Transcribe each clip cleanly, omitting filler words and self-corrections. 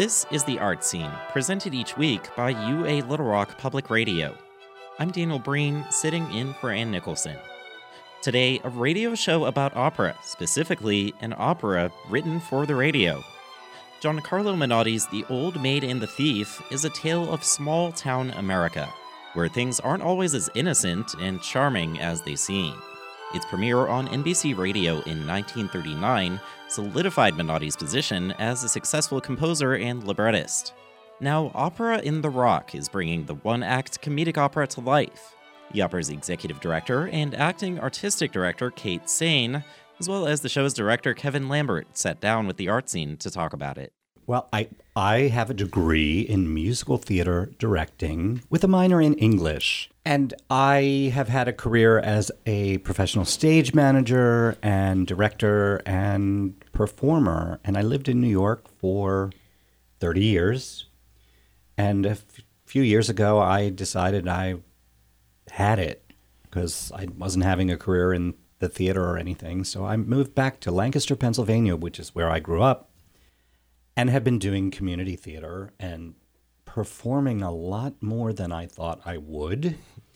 This is The Art Scene, presented each week by UA Little Rock Public Radio. I'm Daniel Breen, sitting in for Ann Nicholson. Today, a radio show about opera, specifically an opera written for the radio. Giancarlo Menotti's The Old Maid and the Thief is a tale of small-town America, where things aren't always as innocent and charming as they seem. Its premiere on NBC Radio in 1939 solidified Menotti's position as a successful composer and librettist. Now, Opera in the Rock is bringing the one-act comedic opera to life. The opera's executive director and acting artistic director Kate Sane, as well as the show's director Kevin Lambert, sat down with the art scene to talk about it. Well, I have a degree in musical theater directing with a minor in English. And I have had a career as a professional stage manager and director and performer. And I lived in New York for 30 years. And a few years ago, I decided I had it because I wasn't having a career in the theater or anything. So I moved back to Lancaster, Pennsylvania, which is where I grew up, and have been doing community theater and performing a lot more than I thought I would.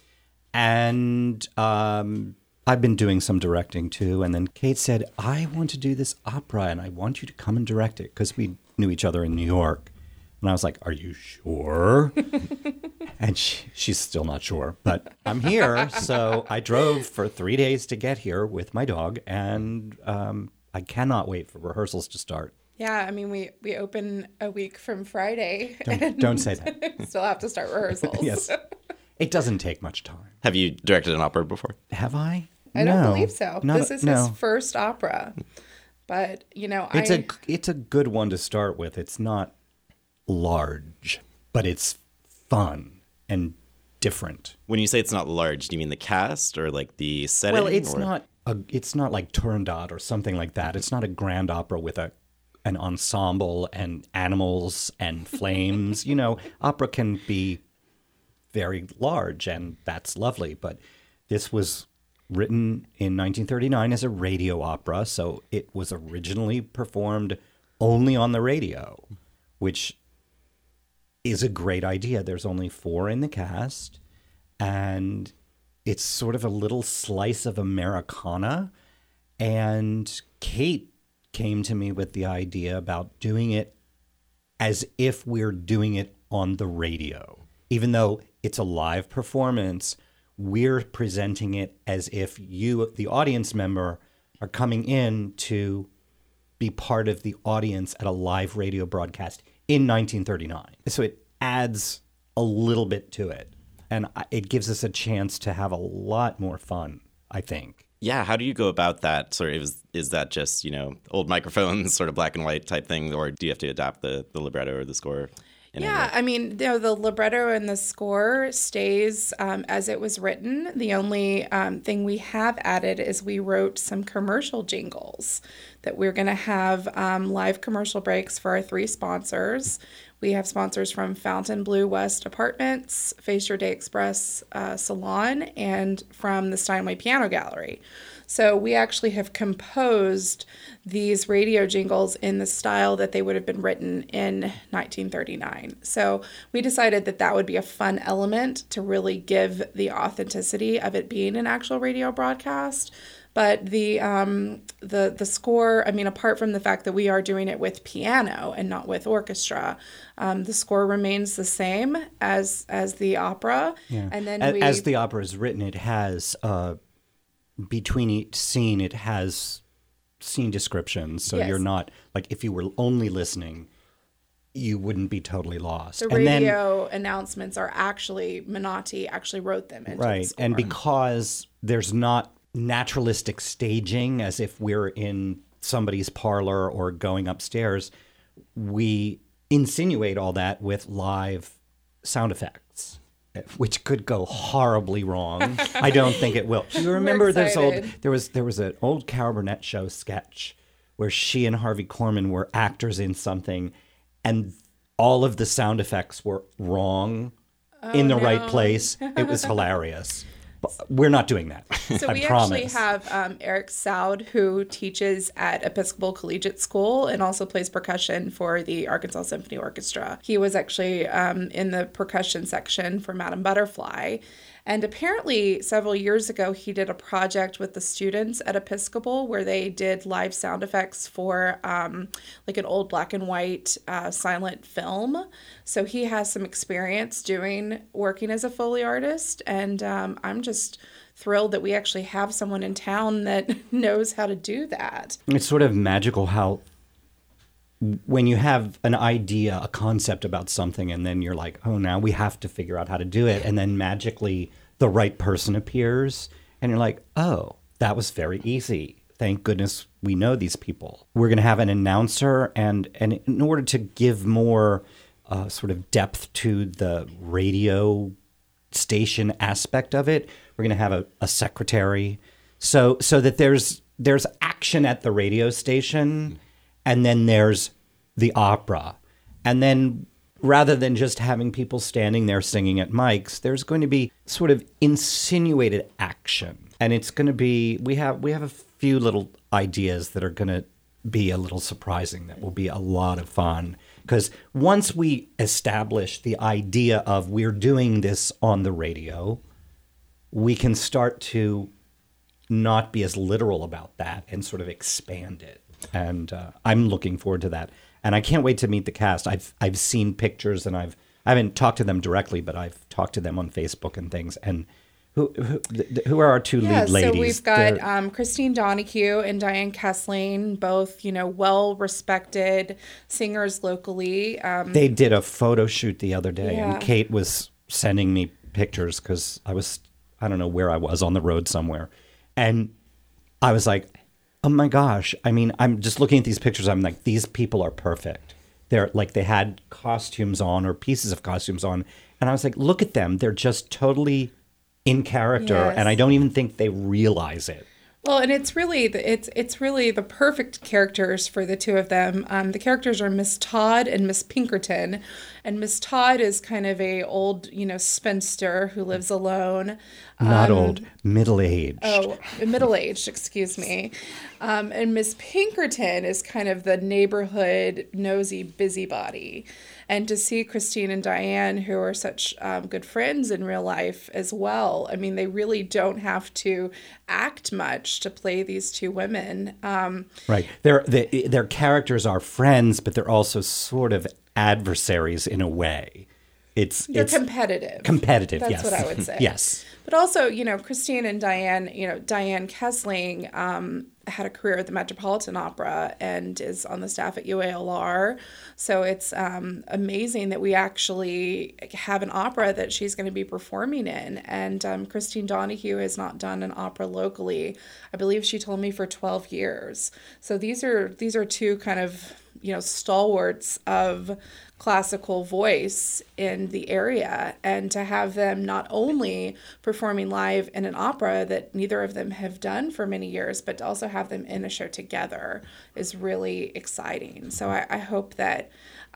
And I've been doing some directing too. And then Kate said, I want to do this opera and I want you to come and direct it, because we knew each other in New York. And I was like, are you sure? And she's still not sure, but I'm here. So I drove for 3 days to get here with my dog, and I cannot wait for rehearsals to start. Yeah, I mean, we open a week from Friday. Don't say that. Still have to start rehearsals. Yes. It doesn't take much time. Have you directed an opera before? Have I? I don't believe so. This is no. his first opera. But, you know, it's a good one to start with. It's not large, but it's fun and different. When you say it's not large, do you mean the cast or like the setting? Well, it's not like Turandot or something like that. It's not a grand opera with an ensemble and animals and flames. You know, opera can be very large, and that's lovely. But this was written in 1939 as a radio opera, so it was originally performed only on the radio, which is a great idea. There's only 4 in the cast, and it's sort of a little slice of Americana. And Kate came to me with the idea about doing it as if we're doing it on the radio. Even though it's a live performance, we're presenting it as if you, the audience member, are coming in to be part of the audience at a live radio broadcast in 1939. So it adds a little bit to it. And it gives us a chance to have a lot more fun, I think. Yeah, how do you go about that? Sort of, is that just, you know, old microphones, sort of black and white type thing, or do you have to adapt the libretto or the score? Yeah, I mean, you know, the libretto and the score stays as it was written. The only thing we have added is we wrote some commercial jingles that we're going to have live commercial breaks for our 3 sponsors. We have sponsors from Fontainebleau West Apartments, Face Your Day Express Salon, and from the Steinway Piano Gallery. So we actually have composed these radio jingles in the style that they would have been written in 1939. So we decided that that would be a fun element to really give the authenticity of it being an actual radio broadcast. But the score, I mean, apart from the fact that we are doing it with piano and not with orchestra, the score remains the same as the opera. Yeah. And then as the opera is written, it has between each scene, it has scene descriptions. So You're not, like, if you were only listening, you wouldn't be totally lost. The radio announcements are actually, Menotti actually wrote them into the score. And because there's not naturalistic staging as if we're in somebody's parlor or going upstairs, we insinuate all that with live sound effects, which could go horribly wrong. I don't think it will. Do you remember there was an old Carol Burnett show sketch where she and Harvey Korman were actors in something, and all of the sound effects were wrong in the right place. It was hilarious. We're not doing that. So I we promise. actually have Eric Soud, who teaches at Episcopal Collegiate School and also plays percussion for the Arkansas Symphony Orchestra. He was actually in the percussion section for Madame Butterfly. And apparently, several years ago, he did a project with the students at Episcopal where they did live sound effects for like an old black and white silent film. So he has some experience working as a Foley artist. And I'm just thrilled that we actually have someone in town that knows how to do that. It's sort of magical how when you have an idea, a concept about something, and then you're like, oh, now we have to figure out how to do it. And then magically the right person appears and you're like, oh, that was very easy. Thank goodness we know these people. We're going to have an announcer. And in order to give more sort of depth to the radio station aspect of it, we're going to have a secretary so that there's action at the radio station. And then there's the opera. And then rather than just having people standing there singing at mics, there's going to be sort of insinuated action. And it's going to be, we have a few little ideas that are going to be a little surprising, that will be a lot of fun. Because once we establish the idea of we're doing this on the radio, we can start to not be as literal about that and sort of expand it. And I'm looking forward to that. And I can't wait to meet the cast. I've seen pictures, and I haven't talked to them directly, but I've talked to them on Facebook and things. And who are our two lead ladies? So we've got Christine Donahue and Diane Kessling, both well-respected singers locally. They did a photo shoot the other day, Yeah. and Kate was sending me pictures because I don't know where I was, on the road somewhere, and I was like, oh my gosh. I mean, I'm just looking at these pictures. I'm like, these people are perfect. They're like, they had costumes on or pieces of costumes on. And I was like, look at them. They're just totally in character. Yes. And I don't even think they realize it. Well, and it's really the perfect characters for the two of them. The characters are Miss Todd and Miss Pinkerton, and Miss Todd is kind of a old, spinster who lives alone. Not old, middle-aged. Oh, middle-aged, excuse me. And Miss Pinkerton is kind of the neighborhood nosy busybody. And to see Christine and Diane, who are such good friends in real life as well, I mean, they really don't have to act much to play these two women. Right. Their characters are friends, but they're also sort of adversaries in a way. They're competitive. Competitive, That's yes. what I would say. Yes. But also, Christine and Diane, Diane Kessling had a career at the Metropolitan Opera and is on the staff at UALR. So it's amazing that we actually have an opera that she's going to be performing in. And Christine Donahue has not done an opera locally, I believe she told me, for 12 years. So these are two kind of, stalwarts of classical voice in the area, and to have them not only performing live in an opera that neither of them have done for many years, but to also have them in a show together is really exciting. So I hope that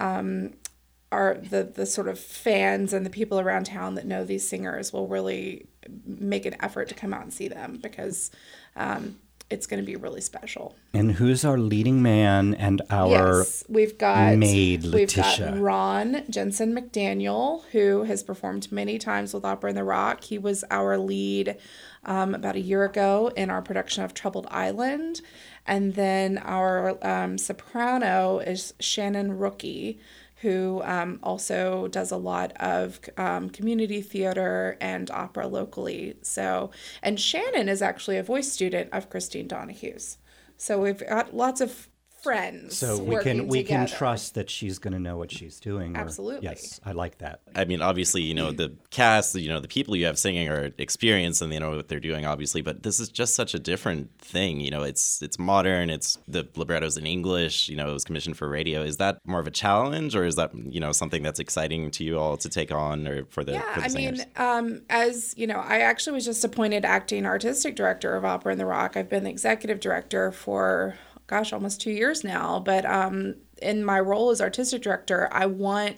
the sort of fans and the people around town that know these singers will really make an effort to come out and see them, because it's going to be really special. And who's our leading man and our we've got maid, Letitia? We've got Ron Jensen McDaniel, who has performed many times with Opera in the Rock. He was our lead about a year ago in our production of Troubled Island. And then our soprano is Shannon Rookie, who also does a lot of community theater and opera locally. And Shannon is actually a voice student of Christine Donahue's. So we've got lots of friends. So we can trust that she's going to know what she's doing. Absolutely. Yes, I like that. I mean, obviously, the cast, the people you have singing are experienced and they know what they're doing, obviously. But this is just such a different thing. It's modern. It's the libretto's in English. It was commissioned for radio. Is that more of a challenge, or is that something that's exciting to you all to take on, or for the singers? I actually was just appointed acting artistic director of Opera in the Rock. I've been the executive director for almost 2 years now. But in my role as artistic director, I want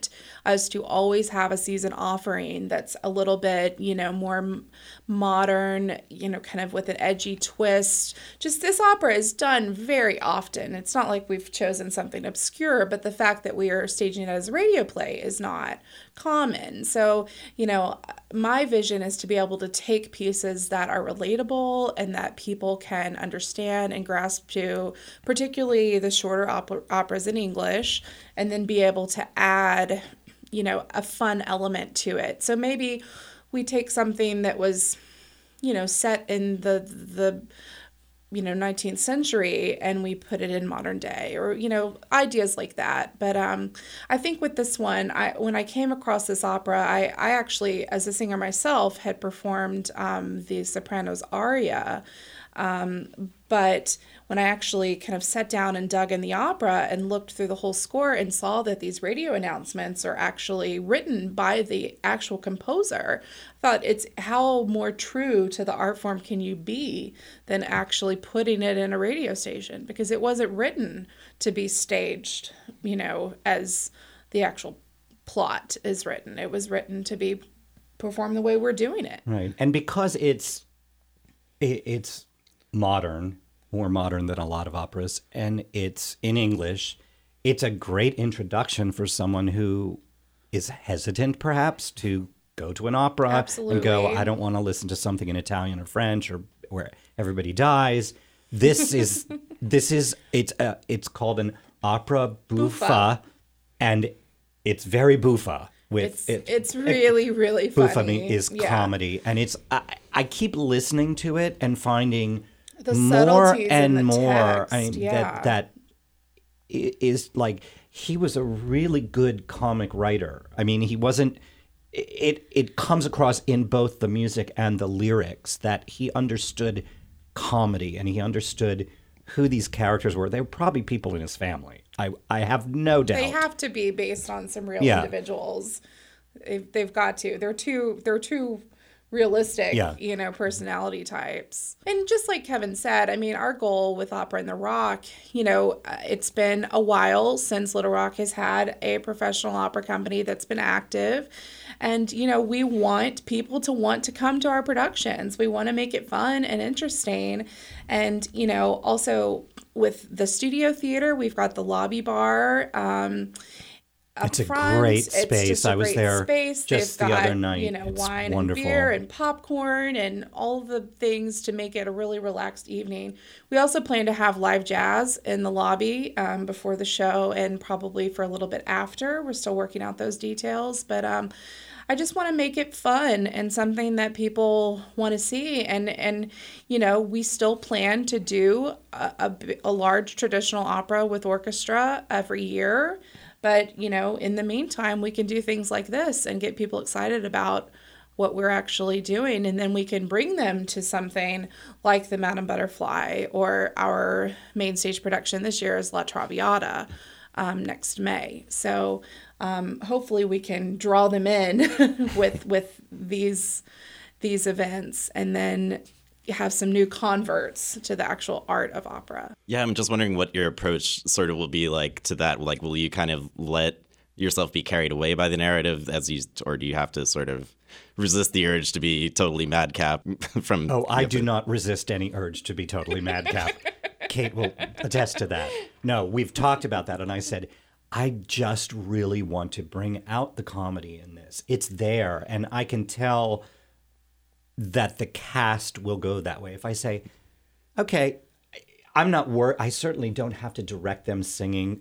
us to always have a season offering that's a little bit, more modern, kind of with an edgy twist. Just this opera is done very often. It's not like we've chosen something obscure, but the fact that we are staging it as a radio play is not common. So, my vision is to be able to take pieces that are relatable and that people can understand and grasp to, particularly the shorter operas in English, and then be able to add, a fun element to it. So maybe we take something that was, set in the 19th century and we put it in modern day, or, ideas like that. But I think with this one, when I came across this opera, I actually, as a singer myself, had performed the Sopranos aria. But when I actually kind of sat down and dug in the opera and looked through the whole score and saw that these radio announcements are actually written by the actual composer, I thought, it's how more true to the art form can you be than actually putting it in a radio station, because it wasn't written to be staged, as the actual plot is written. It was written to be performed the way we're doing it. Right. And because it's modern, more modern than a lot of operas, and it's in English, it's a great introduction for someone who is hesitant perhaps to go to an opera. Absolutely. And go, I don't want to listen to something in Italian or French or where everybody dies. It's called an opera buffa, and it's very buffa. It's really, really funny. Buffa is comedy, and I keep listening to it and finding the more and in the more. Text, that is like, he was a really good comic writer. I mean, he wasn't. It comes across in both the music and the lyrics that he understood comedy, and he understood who these characters were. They were probably people in his family. I have no doubt. They have to be based on some real individuals. They've got to. They're too realistic, personality types. And just like Kevin said, I mean, our goal with Opera in the Rock, it's been a while since Little Rock has had a professional opera company that's been active. And, we want people to want to come to our productions. We want to make it fun and interesting. And, also with the studio theater, we've got the lobby bar. It's a front. Great space. I was there just the other night. It's wine wonderful. and beer and popcorn and all the things to make it a really relaxed evening. We also plan to have live jazz in the lobby before the show and probably for a little bit after. We're still working out those details, but I just want to make it fun and something that people want to see. And we still plan to do a large traditional opera with orchestra every year. But, in the meantime, we can do things like this and get people excited about what we're actually doing. And then we can bring them to something like the Madame Butterfly, or our main stage production this year is La Traviata next May. So hopefully we can draw them in with these events, and then have some new converts to the actual art of opera. Yeah, I'm just wondering what your approach sort of will be like to that. Like, will you kind of let yourself be carried away by the narrative or do you have to sort of resist the urge to be totally madcap from... Oh, I do not resist any urge to be totally madcap. Kate will attest to that. No, we've talked about that, and I said, I just really want to bring out the comedy in this. It's there, and I can tell that the cast will go that way. If I say, okay, I'm not worried. I certainly don't have to direct them singing.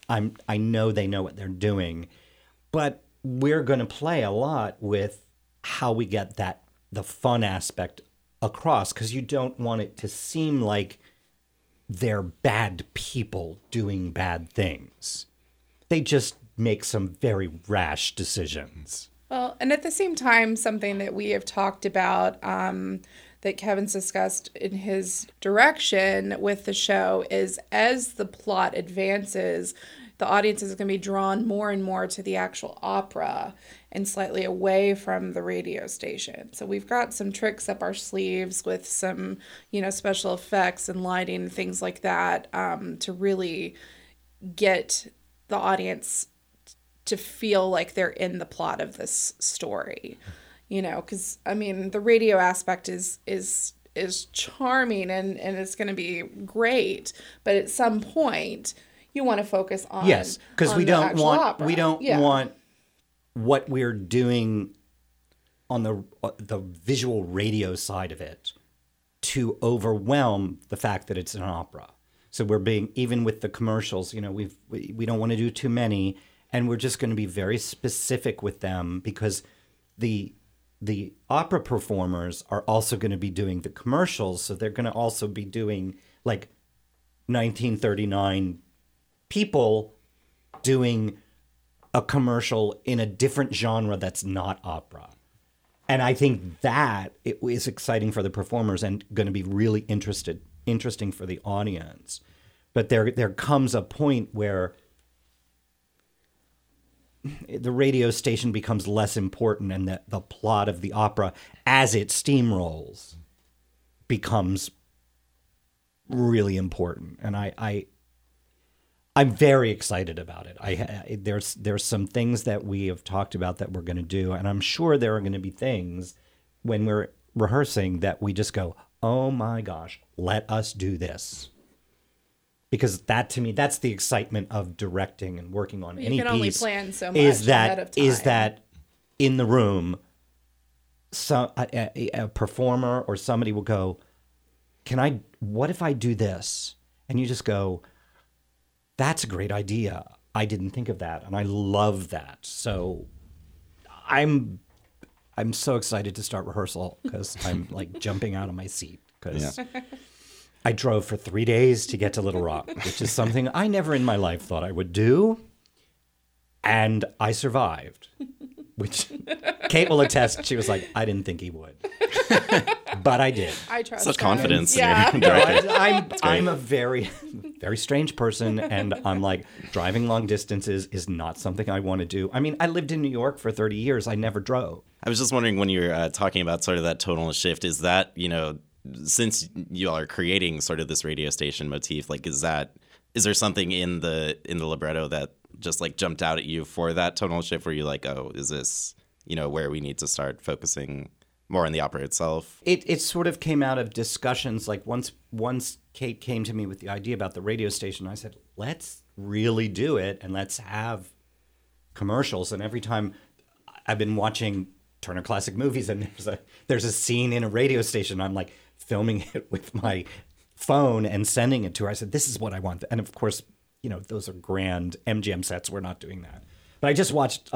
I know they know what they're doing, but we're going to play a lot with how we get the fun aspect across, because you don't want it to seem like they're bad people doing bad things. They just make some very rash decisions. Well, and at the same time, something that we have talked about that Kevin's discussed in his direction with the show is, as the plot advances, the audience is going to be drawn more and more to the actual opera and slightly away from the radio station. So we've got some tricks up our sleeves with some, special effects and lighting and things like that to really get the audience to feel like they're in the plot of this story, you know, because I mean the radio aspect is charming and it's going to be great, but at some point you want to focus on yes, because we don't want opera. we don't want what we're doing on the visual radio side of it to overwhelm the fact that it's an opera. So we're being, even with the commercials, you know, we don't want to do too many, and we're just going to be very specific with them because the opera performers are also going to be doing the commercials, so they're going to also be doing like 1939 people doing a commercial in a different genre that's not opera. And I think that it is exciting for the performers and going to be really interesting for the audience. But there comes a point where the radio station becomes less important and the plot of the opera as it steamrolls becomes really important. And I'm very excited about it. There's some things that we have talked about that we're going to do, and I'm sure there are going to be things when we're rehearsing that we just go, oh my gosh, let us do this. Because that, to me, that's the excitement of directing and working on any piece. You can only plan so much ahead of time. Is that in the room, a performer or somebody will go, what if I do this? And you just go, that's a great idea. I didn't think of that, and I love that. So I'm so excited to start rehearsal because I'm like jumping out of my seat because I drove for 3 days to get to Little Rock, which is something I never in my life thought I would do, and I survived. Which Kate will attest. She was like, I didn't think he would. But I did. I trust such him. confidence. Yeah. In your I'm a very, very strange person. And I'm like, driving long distances is not something I want to do. I mean, I lived in New York for 30 years. I never drove. I was just wondering when you're talking about sort of that tonal shift, is that, you know, since you all are creating sort of this radio station motif, like, is there something in the libretto that just like jumped out at you for that tonal shift where you're like, oh, is this, you know, where we need to start focusing more on the opera itself? It sort of came out of discussions. Like once Kate came to me with the idea about the radio station, I said, let's really do it and let's have commercials. And every time I've been watching Turner Classic Movies and there's a scene in a radio station, I'm like filming it with my phone and sending it to her. I said, this is what I want. And of course, you know, those are grand MGM sets. We're not doing that. But I just watched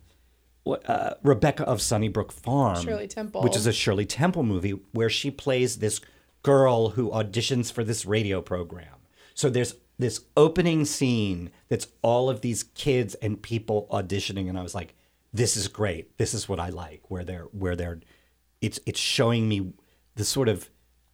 Rebecca of Sunnybrook Farm, Shirley Temple, which is a Shirley Temple movie where she plays this girl who auditions for this radio program. So there's this opening scene that's all of these kids and people auditioning, and I was like, this is great. This is what I like. It's showing me the sort of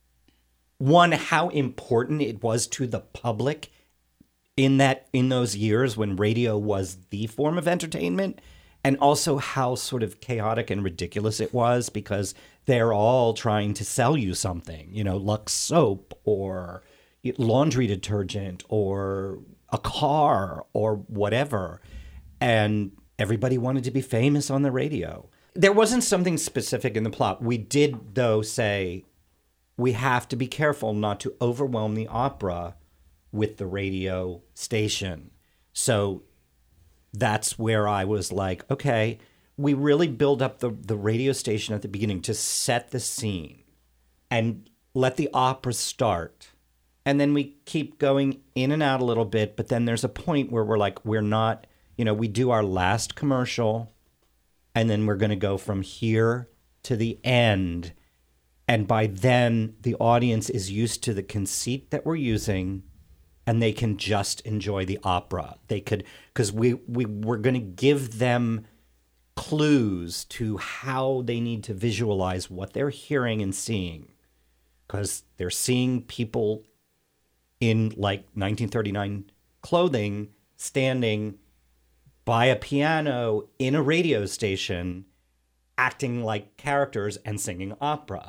how important it was to the public in those years when radio was the form of entertainment, and also how sort of chaotic and ridiculous it was because they're all trying to sell you something, you know, Lux soap or laundry detergent or a car or whatever. And everybody wanted to be famous on the radio. There wasn't something specific in the plot. We did, though, say we have to be careful not to overwhelm the opera with the radio station. So that's where I was like, okay, we really build up the radio station at the beginning to set the scene and let the opera start. And then we keep going in and out a little bit, but then there's a point where we're like, we're not, you know, we do our last commercial and then we're going to go from here to the end. And by then the audience is used to the conceit that we're using, and they can just enjoy the opera. They could, because we're going to give them clues to how they need to visualize what they're hearing and seeing, because they're seeing people in like 1939 clothing standing by a piano in a radio station, acting like characters and singing opera.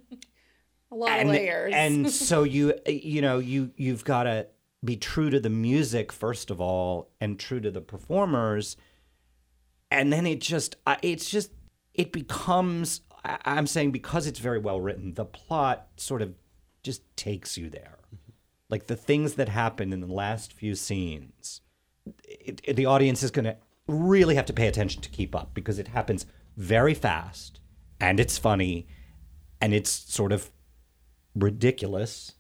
A lot of layers. And so you've got to be true to the music, first of all, and true to the performers. and then it becomes, I'm saying, because it's very well written, the plot sort of just takes you there. Like the things that happen in the last few scenes, the audience is going to really have to pay attention to keep up, because it happens very fast, and it's funny, and it's sort of ridiculous,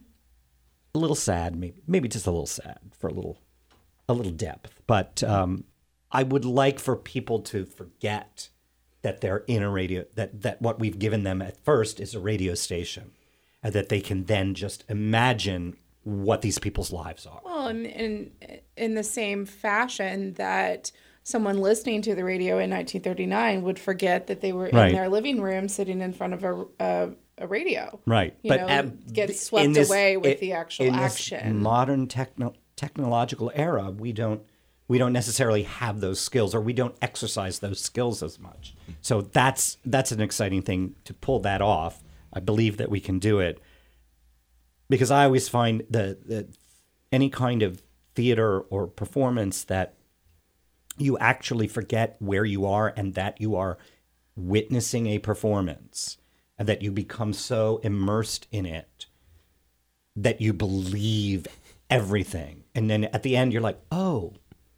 a little sad, maybe just a little sad for a little depth. But I would like for people to forget that they're in a radio, that what we've given them at first is a radio station, and that they can then just imagine what these people's lives are. Well, and in the same fashion that someone listening to the radio in 1939 would forget that they were in their living room sitting in front of a radio. Right. Get swept away with the actual action. In this modern technological era, we don't necessarily have those skills, or we don't exercise those skills as much. So that's an exciting thing to pull that off. I believe that we can do it, because I always find that any kind of theater or performance that you actually forget where you are and that you are witnessing a performance, and that you become so immersed in it that you believe everything. And then at the end, you're like, oh,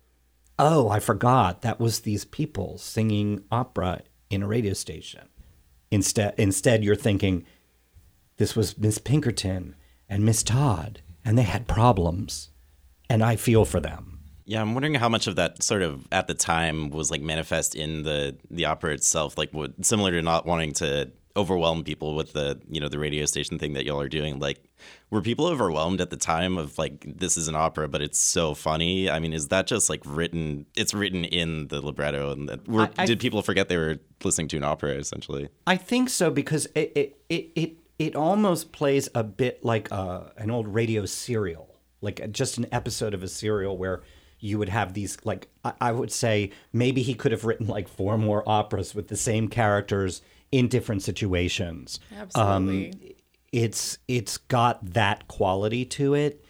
I forgot that was these people singing opera in a radio station. Instead, you're thinking, this was Miss Pinkerton and Miss Todd, and they had problems, and I feel for them. Yeah, I'm wondering how much of that sort of at the time was like manifest in the opera itself, like similar to not wanting to overwhelm people with the radio station thing that y'all are doing. Like, were people overwhelmed at the time of like, this is an opera, but it's so funny? I mean, is that just like it's written in the libretto, and did people forget they were listening to an opera essentially? I think so, because it almost plays a bit like an old radio serial, like just an episode of a serial where you would have these, like, I would say maybe he could have written like 4 more operas with the same characters in different situations. Absolutely. It's got that quality to it.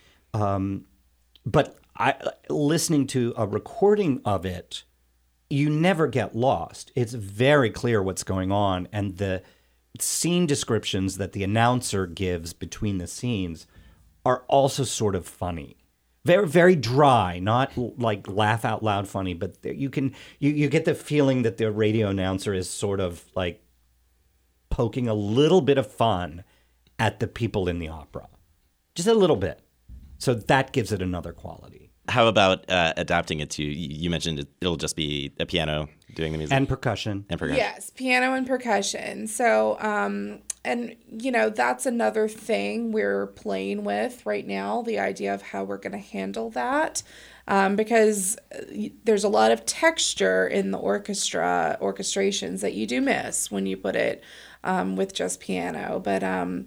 But listening to a recording of it, you never get lost. It's very clear what's going on, and the scene descriptions that the announcer gives between the scenes are also sort of funny. Very, very dry, not like laugh out loud funny, but you get the feeling that the radio announcer is sort of like poking a little bit of fun at the people in the opera. Just a little bit. So that gives it another quality. How about adapting it to, you mentioned it'll just be a piano doing the music? And percussion. Yes, piano and percussion. So, and, that's another thing we're playing with right now, the idea of how we're going to handle that. Because there's a lot of texture in the orchestrations that you do miss when you put it with just piano. But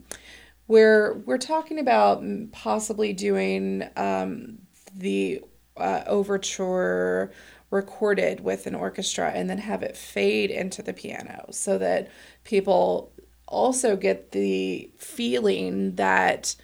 we're talking about possibly doing the overture recorded with an orchestra, and then have it fade into the piano, so that people also get the feeling that,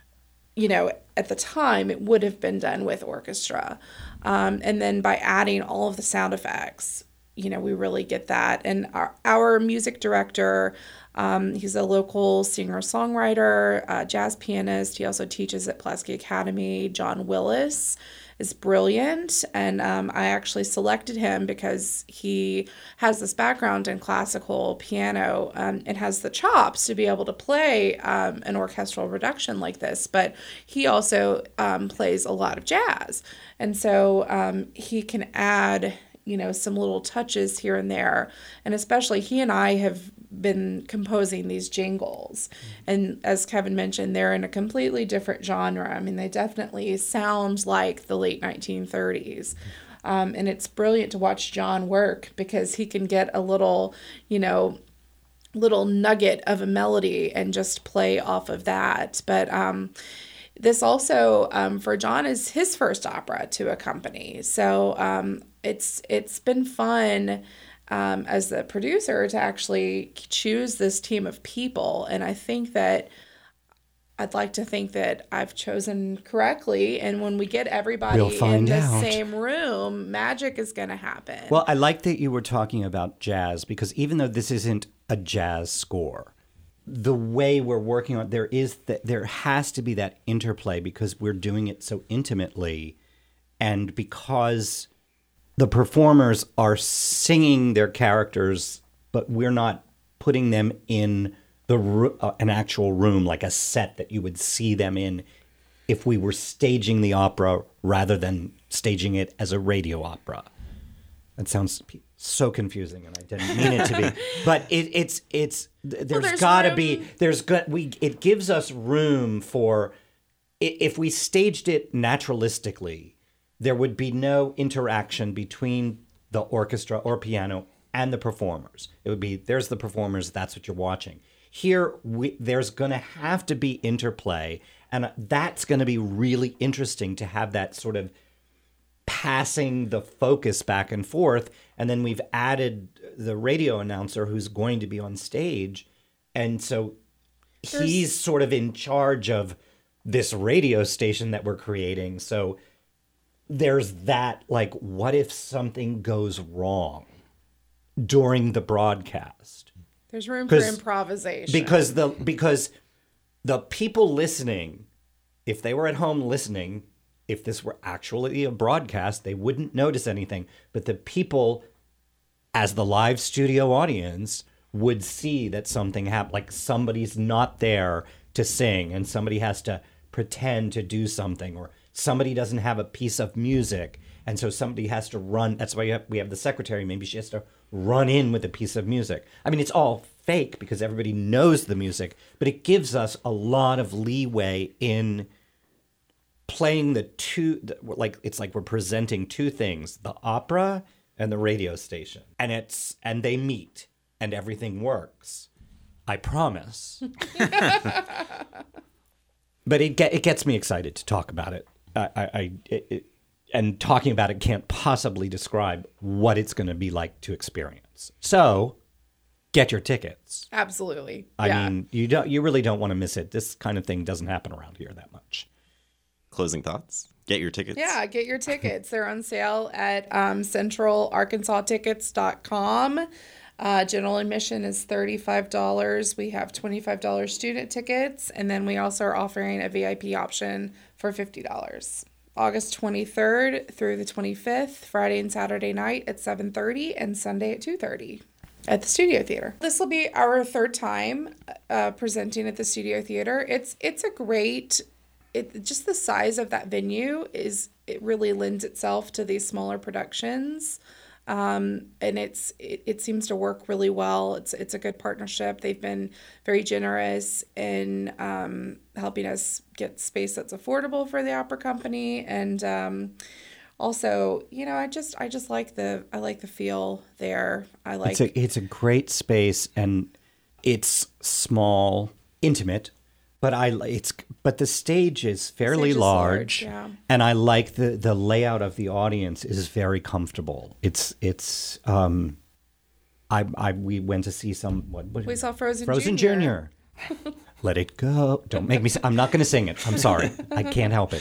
at the time it would have been done with orchestra. And then by adding all of the sound effects, we really get that. And our music director, he's a local singer-songwriter, jazz pianist. He also teaches at Pulaski Academy. John Willis is brilliant, and I actually selected him because he has this background in classical piano and has the chops to be able to play an orchestral production like this, but he also plays a lot of jazz, and so he can add some little touches here and there. And especially he and I have been composing these jingles. And as Kevin mentioned, they're in a completely different genre. I mean, they definitely sound like the late 1930s. And it's brilliant to watch John work, because he can get a little nugget of a melody and just play off of that. But this also, for John, is his first opera to accompany. So it's been fun as the producer to actually choose this team of people. And I think that I'd like to think that I've chosen correctly. And when we get everybody We'll find in the out. same room, magic is going to happen. Well, I like that you were talking about jazz, because even though this isn't a jazz score, the way we're working on there has to be that interplay, because we're doing it so intimately, and because the performers are singing their characters, but we're not putting them in an actual room, like a set that you would see them in if we were staging the opera rather than staging it as a radio opera. That sounds so confusing, and I didn't mean it to be. But it gives us room for, if we staged it naturalistically, there would be no interaction between the orchestra or piano and the performers. It would be, there's the performers, that's what you're watching. Here, there's going to have to be interplay, and that's going to be really interesting to have that sort of passing the focus back and forth. And then we've added the radio announcer who's going to be on stage. And so he's sort of in charge of this radio station that we're creating. So there's that, like, what if something goes wrong during the broadcast? There's room for improvisation. Because the people listening, if they were at home listening, if this were actually a broadcast, they wouldn't notice anything. But the people, as the live studio audience, would see that something happened, like somebody's not there to sing and somebody has to pretend to do something, or somebody doesn't have a piece of music, and so somebody has to run. That's why we have the secretary. Maybe she has to run in with a piece of music. I mean, it's all fake because everybody knows the music, but it gives us a lot of leeway in playing the two, like it's like we're presenting two things, the opera and the radio station, and they meet and everything works. I promise. But it gets me excited to talk about it. And talking about it can't possibly describe what it's going to be like to experience. So, get your tickets. Absolutely. I mean, you really don't want to miss it. This kind of thing doesn't happen around here that much. Closing thoughts? Get your tickets? Yeah, get your tickets. They're on sale at centralarkansastickets.com. General admission is $35. We have $25 student tickets, and then we also are offering a VIP option for $50. August 23rd through the 25th, Friday and Saturday night at 7:30 and Sunday at 2:30 at the Studio Theater. This will be our third time presenting at the Studio Theater. It's a great, just the size of that venue it really lends itself to these smaller productions. And it seems to work really well. It's a good partnership. They've been very generous in helping us get space that's affordable for the opera company, and also, I just like the feel there. It's a great space, and it's small, intimate. But the stage is fairly large, yeah. And I like the layout of the audience is very comfortable. We went to see we saw Frozen Jr. Let it go. Don't make me. I'm not going to sing it. I'm sorry. I can't help it.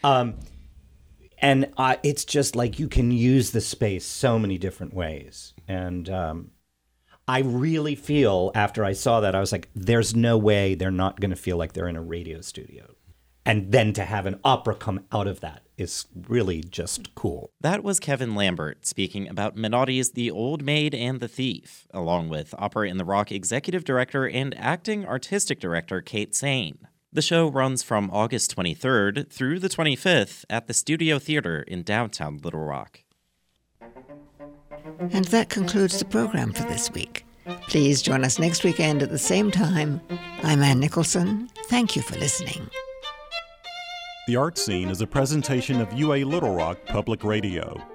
And it's just like you can use the space so many different ways, and I really feel, after I saw that, I was like, there's no way they're not going to feel like they're in a radio studio. And then to have an opera come out of that is really just cool. That was Kevin Lambert speaking about Menotti's The Old Maid and the Thief, along with Opera in the Rock Executive Director and Acting Artistic Director Kate Sane. The show runs from August 23rd through the 25th at the Studio Theater in downtown Little Rock. And that concludes the program for this week. Please join us next weekend at the same time. I'm Ann Nicholson. Thank you for listening. The Art Scene is a presentation of UA Little Rock Public Radio.